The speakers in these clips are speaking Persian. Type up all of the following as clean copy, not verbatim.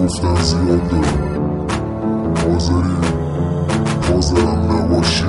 گفتن زیاد دارم. حاضرم نباشی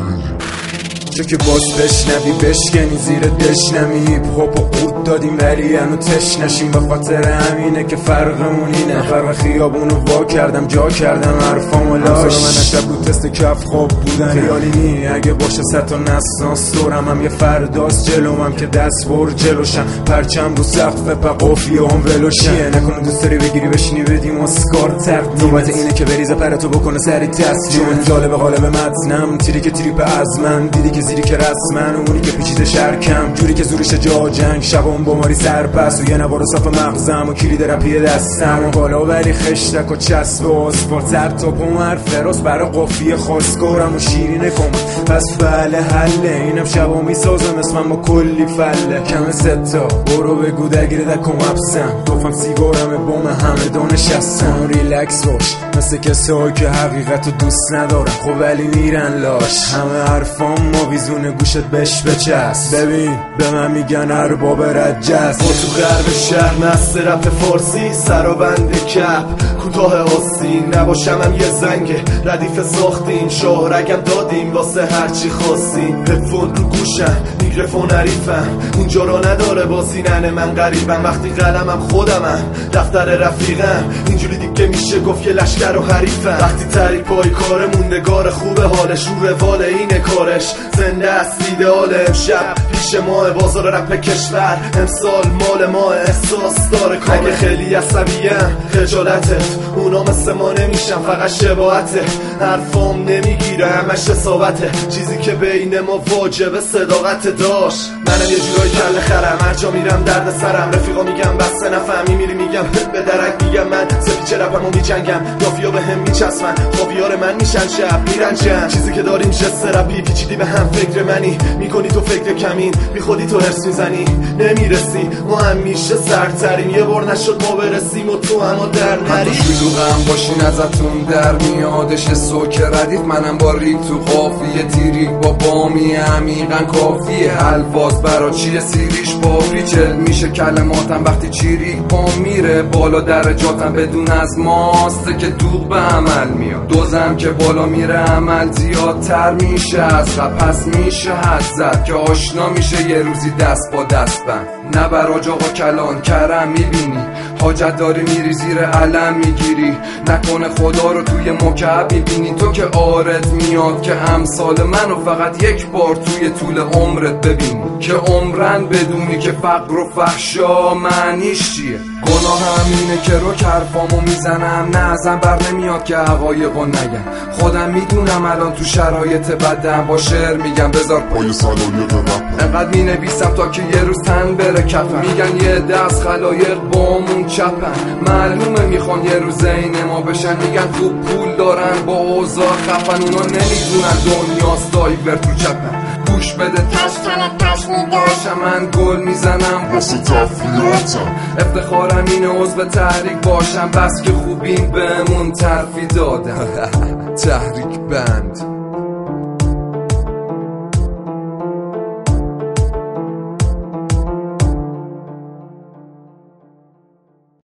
چه که باز بشنوی بشکنی زیر دشنمی هیپ هاپ و قورت دادیم ولی هنو تش نشیم. به خاطر همینه که فرقمون اینه. فرق خیابونو وا کردم جا کردم حرفامو لاش. من شب رو تست کف خواب بودن خیالی نی. اگه باشه ست تا نسناس دورم هم یه فرداست جلوم که دست بر جلوشم. پرچم رو سقف پا قافیه هم ولوشیه. نکنه دوست داری بگیری بشینی بدیم اسکار تقدیم. نوبت اینه که بریزه پرتو بکنه سری تسلیم. جون جالب قالب متنم تیری که تریپ از من دیدی که زیری که رسمن اونی که پیچیده شرکم جوری که زورش جا جنگ شبام با ماری سرپس و یه نوار صاف مغزم و کلید رپی دستم و بالا ولی خشتک و چسب و اسفال سر تا پومر فراس برای قافیه خواستگارم و شیرینه کم پس فعله حله. اینم شبا میسازم اسمم با کلی فله کم ستا برو بگو درگیر دکم ابسم دوفم سیگارم بوم همه دانشستم. ریلکس باش مثل کسایی که حقیقتو دوست ندارم خب ولی میرن لاش. همه حرفام ویزون گوشت بش بچست. ببین به من میگن ارباب رجس. ما تو غرب شهر مست رپ فارسی سر و بند کپ کوتاه آستین نباشم یه زنگ ردیف ساختیم شاهرگم دادیم واسه هرچی خواستیم. هدفون رو گوشم میکروفون حریفم اونجا رو نداره بازی ننه من غریبم. وقتی قلمم خودمم دفتر رفیقم اینجوری دیگه میشه گفت که لشکر و حریفم. وقتی تری پای کار موندگار خوبه حالش رو رواله اینه کارش زنده است ایدئال امشب پیش ماه بازار رپ کشور امسال مال ما احساس داره کار. اگه خیلی عصبیم خجالته اونا مثل ما نمیشن فقط شباهته. حرفام نمیگیره همش حسابته چیزی که بین ما واجبه صداقت داشت. منم یه جورای کل خرم هر جا میرم درد سرم رفیقا میگم بسته نفهمی میری میگم به درک میگم من سپیچه رپمو میجنگم دافیا به هم میچسمن خوابیار من میشن شب میرنجن. چیزی که داریم جست رپی پیچیدی به هم فکر منی میکنی تو فکر کمین بی خودی تو هرس میزنی نمیرسی. ما همیشه سرتریم یه بار نشد ما برسیم و تو اما در نری. شلوغم باشین ازتون در میادش سوک ردیف منم با ریگ تو قافیه تیریک با بامی عمیقا کافیه. الفاظ برا چیه سیریش با پیچل میشه کلماتم وقتی چیریک با میره بالا درجاتم بدون از ماسته که دوغ به عمل میاد. دوزم که بالا میره عمل زیادتر میشه از پس میشه حد زد که آشنا میشه یه روزی دست با دست بند. نه براج آقا کلان کرم میبینی حاجت داری میری زیر علم میگیری نکنه خدا رو توی مکعب میبینی. تو که آرت میاد که امثال منو فقط یک بار توی طول عمرت ببینی که عمرن بدونی که فقر و فحشا معنیش چیه. گناه همینه که رو حرفامو میزنم نه ازم بر نمیاد که حقایقو نگم. خودم میدونم الان تو شرایط بدم با شعر میگم بذار پای صلایق رپ انقدر مینویسم تا که یه روز تن بره کفن. میگن یه دست خلایق بامون چپن معلومه میخوان یه روز این ما بشن. میگن خوب پول دارن با اوضاع خفن اونا نمیدونن دنیاست دایور تو چپن. گوش بده تش میداشم من گل میزنم واسه تفریاتم افتخارم اینه عضو تحریک باشم بس که خوبین بهمون ترفی دادن. تحریک بند